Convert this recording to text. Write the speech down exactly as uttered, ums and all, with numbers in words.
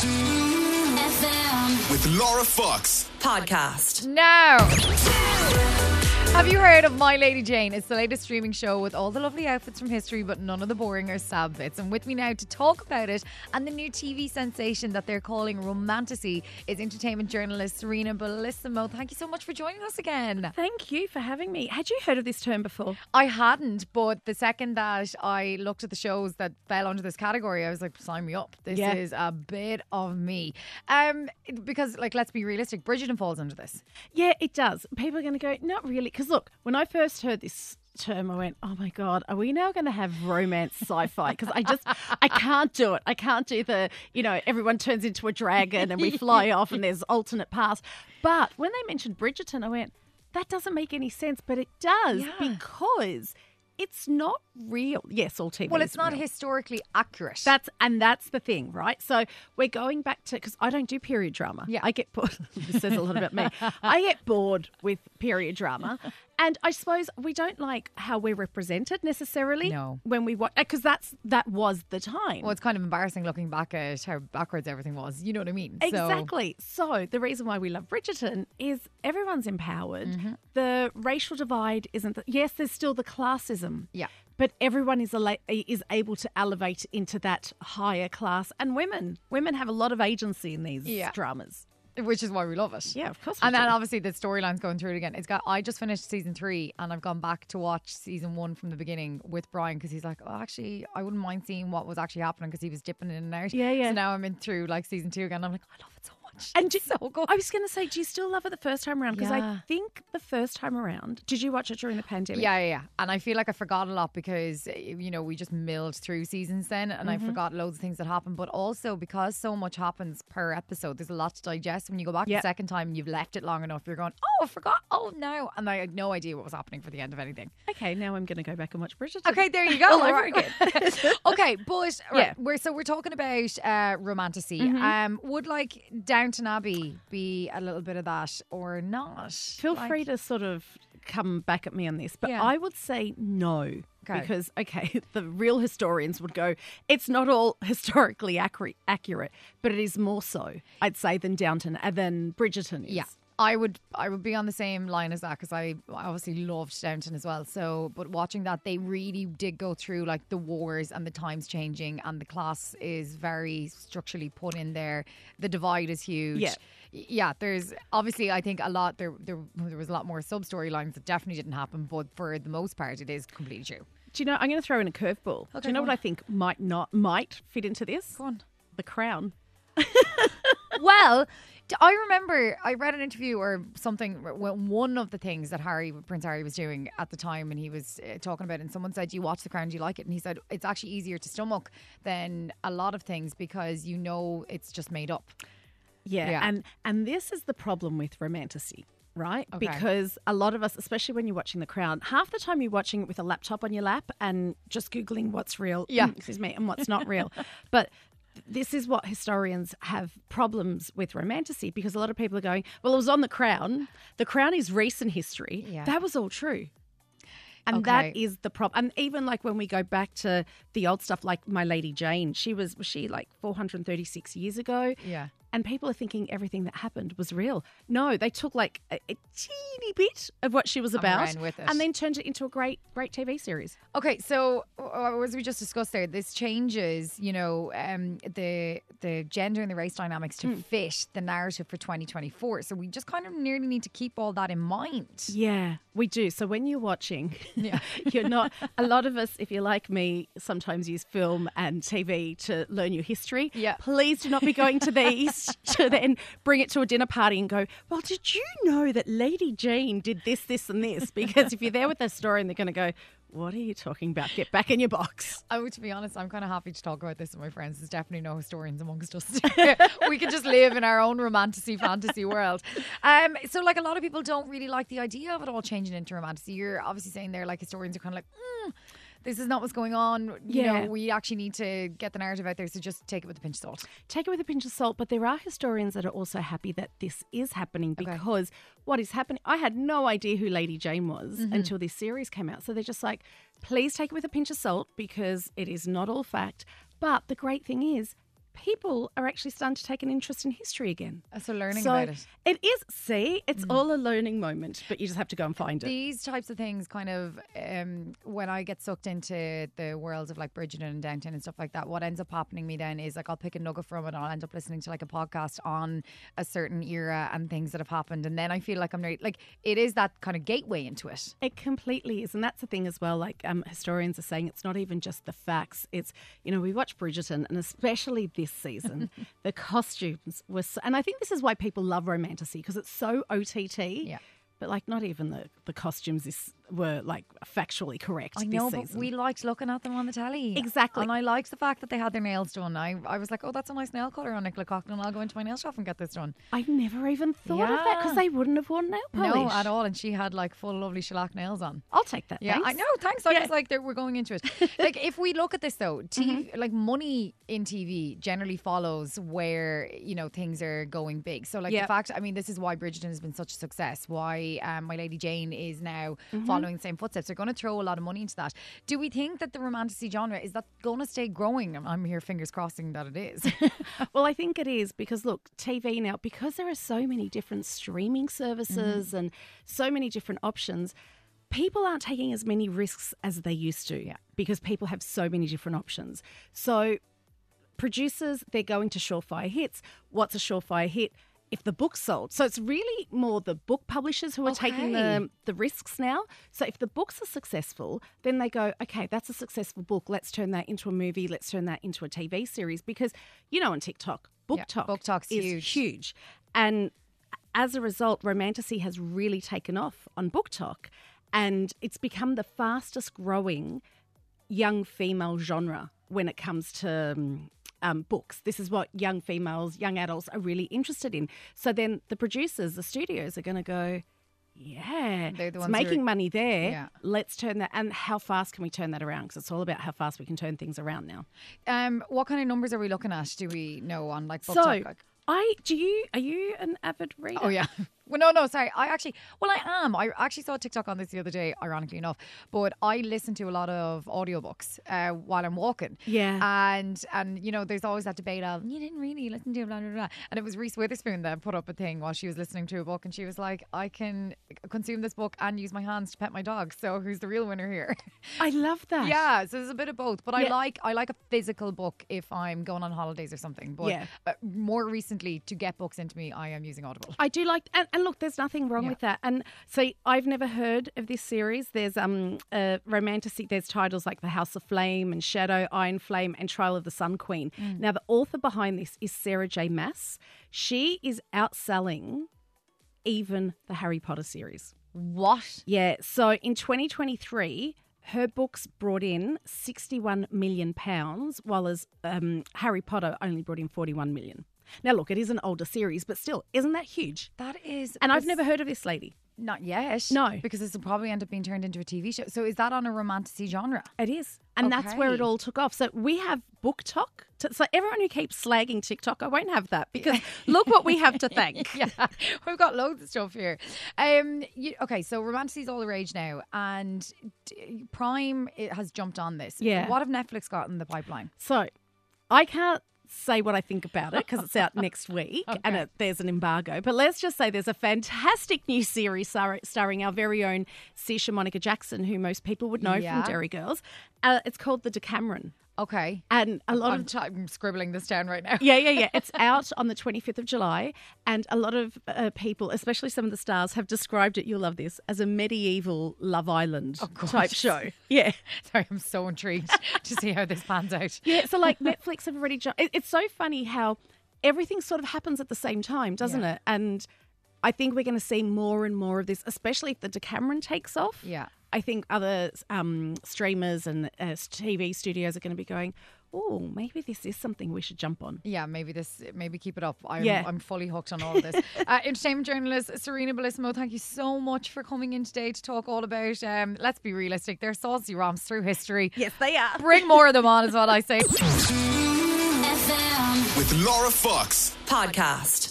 F M. With Laura Fox. Podcast. Now, have you heard of My Lady Jane? It's the latest streaming show with all the lovely outfits from history, but none of the boring or sad bits. And with me now to talk about it and the new T V sensation that they're calling Romantasy is entertainment journalist Serena Bellissimo. Thank you so much for joining us again. Thank you for having me. Had you heard of this term before? I hadn't, but the second that I looked at the shows that fell under this category, I was like, sign me up. This Yeah. is a bit of me. Um, because, like, let's be realistic, Bridgerton falls under this. Yeah, it does. People are going to go, not really. Because look, when I first heard this term, I went, oh my God, are we now going to have romance sci-fi? Because I just, I can't do it. I can't do the, you know, everyone turns into a dragon and we fly off and there's alternate paths. But when they mentioned Bridgerton, I went, that doesn't make any sense. But it does Yeah. because it's not real. Yes, all T V Well, is it's not real. historically accurate. That's and that's the thing, right? So we're going back to because I don't do period drama. Yeah. I get bored. This says a lot about me. I get bored with period drama, and I suppose we don't like how we're represented necessarily. No. When we watch, because that's that was the time. Well, it's kind of embarrassing looking back at how backwards everything was. You know what I mean? So- Exactly. So the reason why we love Bridgerton is everyone's empowered. Mm-hmm. The racial divide isn't. The, yes, there's still the classism. Yeah. But everyone is ala- is able to elevate into that higher class, and women women have a lot of agency in these Yeah. dramas. Which is why we love it. Yeah, of course we And then do. obviously the storyline's going through it again. It's got. I just finished season three and I've gone back to watch season one from the beginning with Brian because he's like, oh, actually, I wouldn't mind seeing what was actually happening because he was dipping in and out. Yeah, yeah. So now I'm in through like season two again. I'm like, I love it so much. And It's do- so good. I was going to say, do you still love it the first time around? Because Yeah. I think the first time around, did you watch it during the pandemic? Yeah, yeah, yeah. And I feel like I forgot a lot because, you know, we just milled through seasons then and Mm-hmm. I forgot loads of things that happened. But also because so much happens per episode, there's a lot to digest. When you go back Yep. the second time and you've left it long enough, you're going, oh, I forgot. Oh, no. And I had no idea what was happening for the end of anything. Okay, now I'm going to go back and watch Bridgerton. Okay, there you go. All over Right. again. Okay, but Yeah. right, we're so we're talking about uh, romantasy. Um, would like Downton Abbey be a little bit of that or not? Feel Like- free to sort of come back at me on this, but Yeah. I would say no. Okay. Because, okay, the real historians would go, it's not all historically accurate, accurate, but it is more so, I'd say, than Downton, uh, than Bridgerton is. Yeah. I would I would be on the same line as that because I obviously loved Downton as well. So, but watching that, they really did go through like the wars and the times changing, and the class is very structurally put in there. The divide is huge. Yeah. Yeah, there's obviously I think a lot there there there was a lot more sub storylines that definitely didn't happen, but for the most part, it is completely true. Do you know, I'm going to throw in a curveball. Do Okay, you know go what on. I think might not, might fit into this? Go on. The Crown. Well, d- I remember I read an interview or something. Well, one of the things that Harry, Prince Harry, was doing at the time, and he was uh, talking about it. And someone said, "Do you watch The Crown? Do you like it?" And he said, "It's actually easier to stomach than a lot of things because you know it's just made up." Yeah, Yeah. and and this is the problem with romantasy, right? Okay. Because a lot of us, especially when you're watching The Crown, half the time you're watching it with a laptop on your lap and just googling what's real, Yeah. excuse me, and what's not real. But this is what historians have problems with romantasy because a lot of people are going, well, it was on The Crown. The Crown is recent history. Yeah. That was all true. And Okay. that is the problem. And even like when we go back to the old stuff, like My Lady Jane, she was, was she like four hundred thirty-six years ago? Yeah. And people are thinking everything that happened was real. No, they took like a, a teeny bit of what she was And about ran with it. and then turned it into a great, great T V series. Okay, so uh, as we just discussed there, this changes, you know, um, the the gender and the race dynamics to fit the narrative for twenty twenty-four. So we just kind of nearly need to keep all that in mind. Yeah, we do. So when you're watching, Yeah. you're not, a lot of us, if you're like me, sometimes use film and T V to learn your history. Yeah. Please do not be going to these to then bring it to a dinner party and go, well, did you know that Lady Jane did this, this and this? Because if you're there with a story and they're going to go, what are you talking about? Get back in your box. Oh, to be honest, I'm kind of happy to talk about this with my friends. There's definitely no historians amongst us. We can just live in our own romantasy fantasy world. Um, so, like, a lot of people don't really like the idea of it all changing into romantasy. You're obviously saying there, like, historians are kind of like, mm, this is not what's going on. You Yeah. know, we actually need to get the narrative out there. So just take it with a pinch of salt. Take it with a pinch of salt, but there are historians that are also happy that this is happening because what is happening, I had no idea who Lady Jane was until this series came out. So they're just like, please take it with a pinch of salt because it is not all fact. But the great thing is, people are actually starting to take an interest in history again. Uh, So learning So about it. it is, see, it's all a learning moment, but you just have to go and find it. These types of things kind of, um, when I get sucked into the worlds of like Bridgerton and Downton and stuff like that, what ends up happening me then is like I'll pick a nugget from it and I'll end up listening to like a podcast on a certain era and things that have happened. And then I feel like I'm very, like, it is that kind of gateway into it. It completely is. And that's the thing as well. Like um, historians are saying, it's not even just the facts. It's, you know, we watch Bridgerton, and especially this season, the costumes were so, and I think this is why people love Romantasy, because it's so O T T. Yeah. But like not even the, the costumes is, were like factually correct I this know, season. but we liked looking at them on the telly. Exactly. And I liked the fact that they had their nails done. I, I was like, oh, that's a nice nail colour on Nicola Coughlan. I'll go into my nail shop and get this done. I never even thought of that Yeah. because they wouldn't have worn nail polish. No, at all. And she had like full lovely shellac nails on. I'll take that. Yeah, thanks. I know. Thanks. I Yeah. was like, there- we're going into it. Like, if we look at this though, T V, Mm-hmm. like money in T V generally follows where you know things are going big. So, like Yeah. the fact, I mean, this is why Bridgerton has been such a success. Why um, My Lady Jane is now Mm-hmm. following the same footsteps. They're going to throw a lot of money into that. Do we think that the romantasy genre is that going to stay growing? I'm- I'm here, fingers crossing that it is. Well, I think it is because, look, T V now, because there are so many different streaming services Mm-hmm. and so many different options, people aren't taking as many risks as they used to Yeah. because people have so many different options. So producers, they're going to surefire hits. What's a surefire hit? If the book's sold. So it's really more the book publishers who are taking Okay. the, the risks now. So if the books are successful, then they go, okay, that's a successful book. Let's turn that into a movie. Let's turn that into a T V series. Because, you know, on TikTok, book Yeah, talk Book Talk's is huge. huge. And as a result, Romantasy has really taken off on Book Talk. And it's become the fastest growing young female genre when it comes to um, um, books. This is what young females, young adults are really interested in. So then the producers, the studios are going to go, yeah, They're the it's ones who are- making money there. Yeah. Let's turn that. And how fast can we turn that around? Because it's all about how fast we can turn things around now. um, what kind of numbers are we looking at? Do we know on like Book So Talk? Like- I, do you, are you an avid reader? Oh yeah. Well, no, no, sorry. I actually, well, I am. I actually saw a TikTok on this the other day, ironically enough. But I listen to a lot of audiobooks uh, while I'm walking. Yeah. And and you know, there's always that debate of you didn't really listen to blah blah blah. And it was Reese Witherspoon that put up a thing while she was listening to a book, and she was like, I can consume this book and use my hands to pet my dog. So who's the real winner here? I love that. Yeah, so there's a bit of both. But I Yeah. like I like a physical book if I'm going on holidays or something. But Yeah. uh, more recently, to get books into me, I am using Audible. I do like, and, and look, there's nothing wrong Yeah. with that. And so I've never heard of this series. There's um uh, romantic. There's titles like The House of Flame and Shadow, Iron Flame, and Trial of the Sun Queen. Mm. Now the author behind this is Sarah J. Maas. She is outselling even the Harry Potter series. What? Yeah. So in twenty twenty-three. Her books brought in sixty-one million pounds, while as um, Harry Potter only brought in forty-one million. Now, look, it is an older series, but still, isn't that huge? That is, And I've bes- never heard of this lady. not yet. No. because this will probably end up being turned into a T V show. So is that on a romantasy genre? It is. And that's where it Okay. all took off. So we have Book Talk. To, so everyone who keeps slagging TikTok, I won't have that because look what we have to thank. Yeah, we've got loads of stuff here. Um, you, okay, so romantasy's all the rage now, and d- Prime it has jumped on this. Yeah. What have Netflix got in the pipeline? So I can't say what I think about it because it's out next week and Okay. it, there's an embargo. But let's just say there's a fantastic new series star- starring our very own Saoirse Monica Jackson, who most people would know Yeah. from Derry Girls. Uh, it's called The Decameron. Okay, And a lot I'm, of t- I'm scribbling this down right now. Yeah, yeah, yeah. It's out on the twenty-fifth of July, and a lot of uh, people, especially some of the stars, have described it, you'll love this, as a medieval Love Island type gorgeous. show. Yeah. Sorry, I'm so intrigued to see how this pans out. Yeah, so like Netflix have already... Ju- it, it's so funny how everything sort of happens at the same time, doesn't Yeah. it? And I think we're going to see more and more of this, especially if the Decameron takes off. Yeah. I think other um, streamers and uh, T V studios are going to be going, oh, maybe this is something we should jump on. Yeah, maybe this, maybe keep it up. I'm, Yeah. I'm fully hooked on all of this. uh, entertainment journalist Serena Bellissimo, thank you so much for coming in today to talk all about, um, let's be realistic, they're saucy romps through history. Yes, they are. Bring more of them on is what I say. With Laura Fox. Podcast.